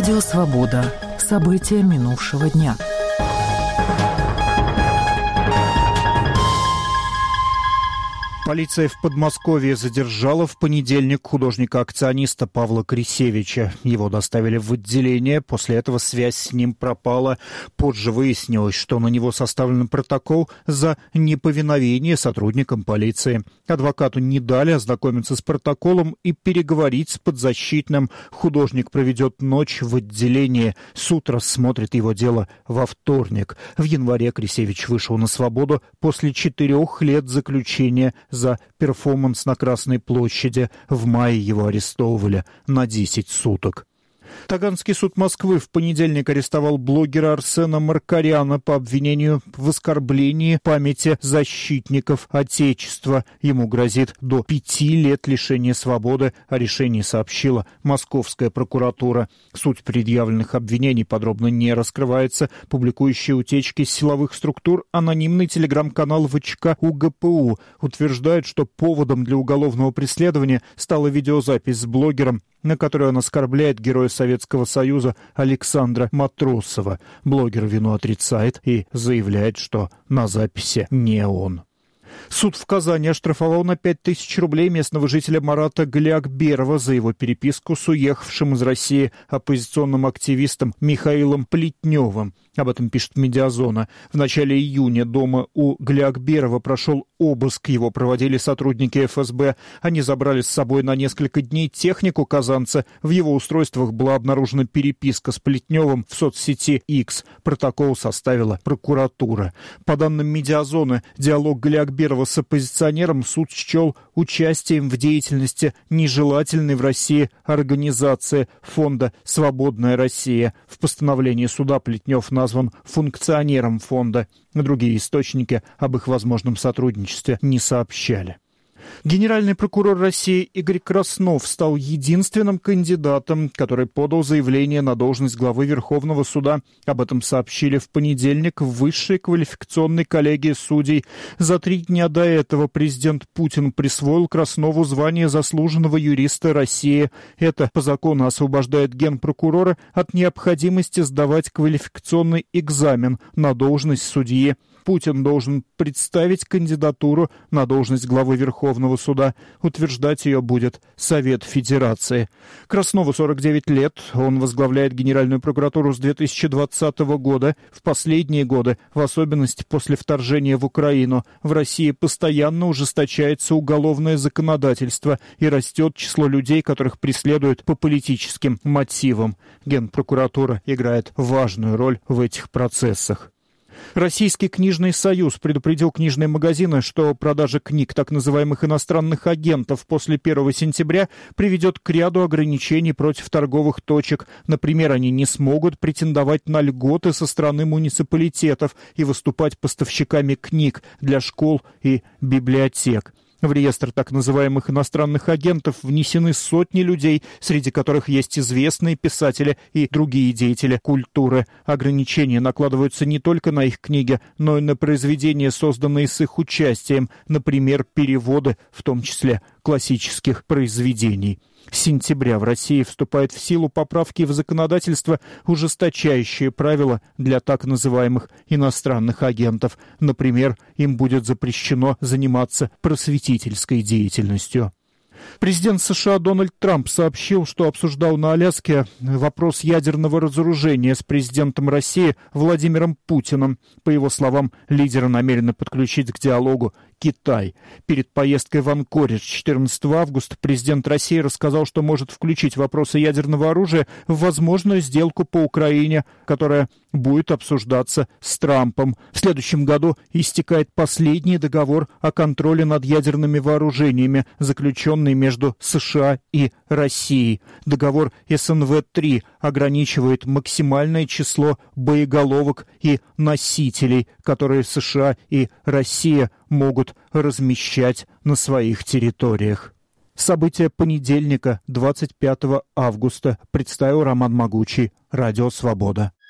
Радио «Свобода». События минувшего дня. Полиция в Подмосковье задержала в понедельник художника-акциониста Павла Крисевича. Его доставили в отделение, после этого связь с ним пропала. Позже выяснилось, что на него составлен протокол за неповиновение сотрудникам полиции. Адвокату не дали ознакомиться с протоколом и переговорить с подзащитным. Художник проведет ночь в отделении. Суд рассмотрит его дело во вторник. В январе Крисевич вышел на свободу после 4 лет заключения за перформанс на Красной площади. В мае его арестовывали на 10 суток. Таганский суд Москвы в понедельник арестовал блогера Арсена Маркаряна по обвинению в оскорблении памяти защитников Отечества. Ему грозит до 5 лет лишения свободы. О решении сообщила Московская прокуратура. Суть предъявленных обвинений подробно не раскрывается. Публикующие утечки силовых структур анонимный телеграм-канал ВЧК УГПУ утверждает, что поводом для уголовного преследования стала видеозапись с блогером, на которой он оскорбляет героя Советского Союза Александра Матросова. Блогер вину отрицает и заявляет, что на записи не он. Суд в Казани оштрафовал на 5000 рублей местного жителя Марата Галиакберова за его переписку с уехавшим из России оппозиционным активистом Михаилом Плетневым. Об этом пишет «Медиазона». В начале июня дома у Галиакберова прошел обыск. Его проводили сотрудники ФСБ. Они забрали с собой на несколько дней технику казанца. В его устройствах была обнаружена переписка с Плетневым в соцсети X. Протокол составила прокуратура. По данным «Медиазоны», диалог Галиакберова с оппозиционером суд счел участием в деятельности нежелательной в России организации фонда «Свободная Россия». В постановлении суда Плетнев назван функционером фонда. Другие источники об их возможном сотрудничестве не сообщали. Генеральный прокурор России Игорь Краснов стал единственным кандидатом, который подал заявление на должность главы Верховного суда. Об этом сообщили в понедельник в Высшей квалификационной коллегии судей. За 3 дня до этого президент Путин присвоил Краснову звание заслуженного юриста России. Это по закону освобождает генпрокурора от необходимости сдавать квалификационный экзамен на должность судьи. Путин должен представить кандидатуру на должность главы Верховного суда. Утверждать ее будет Совет Федерации. Краснову 49 лет. Он возглавляет Генеральную прокуратуру с 2020 года. В последние годы, в особенности после вторжения в Украину, в России постоянно ужесточается уголовное законодательство и растет число людей, которых преследуют по политическим мотивам. Генпрокуратура играет важную роль в этих процессах. Российский книжный союз предупредил книжные магазины, что продажа книг так называемых иностранных агентов после 1 сентября приведет к ряду ограничений против торговых точек. Например, они не смогут претендовать на льготы со стороны муниципалитетов и выступать поставщиками книг для школ и библиотек. В реестр так называемых иностранных агентов внесены сотни людей, среди которых есть известные писатели и другие деятели культуры. Ограничения накладываются не только на их книги, но и на произведения, созданные с их участием, например, переводы, в том числе классических произведений. С сентября в России вступают в силу поправки в законодательство, ужесточающие правила для так называемых иностранных агентов. Например, им будет запрещено заниматься просветительской деятельностью. Президент США Дональд Трамп сообщил, что обсуждал на Аляске вопрос ядерного разоружения с президентом России Владимиром Путиным. По его словам, лидеры намерены подключить к диалогу Китай. Перед поездкой в Анкоридж 14 августа президент России рассказал, что может включить вопросы ядерного оружия в возможную сделку по Украине, которая будет обсуждаться с Трампом. В следующем году истекает последний договор о контроле над ядерными вооружениями, заключенный между США и Россией. Договор СНВ-3 ограничивает максимальное число боеголовок и носителей, которые США и Россия могут размещать на своих территориях. События понедельника, 25 августа, представил Роман Могучий, Радио «Свобода».